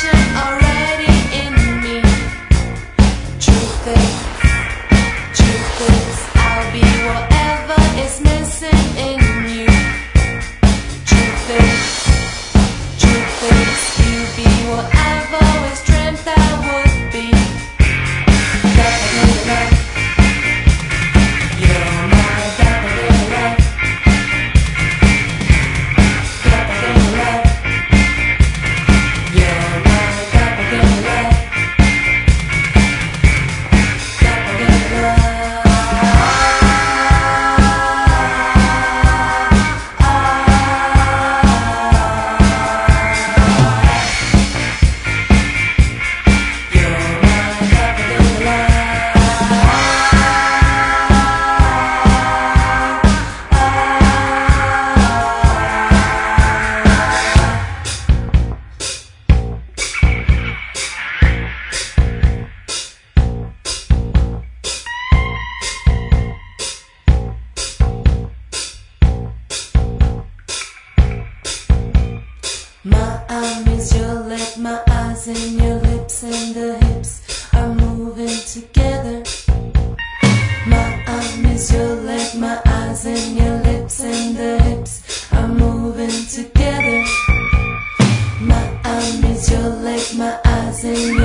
passion already in me. Truth is, I'll be whatever is missing in you. Truth is, you be whatever was dreamt that would be. Doppelganger, you're my doppelganger. Doppelganger, you're my doppelganger. My arm is your leg, my eyes and your lips and the hips are moving together. My arm is your leg, my eyes and your lips and the hips are moving together. My arm is your leg, my eyes and your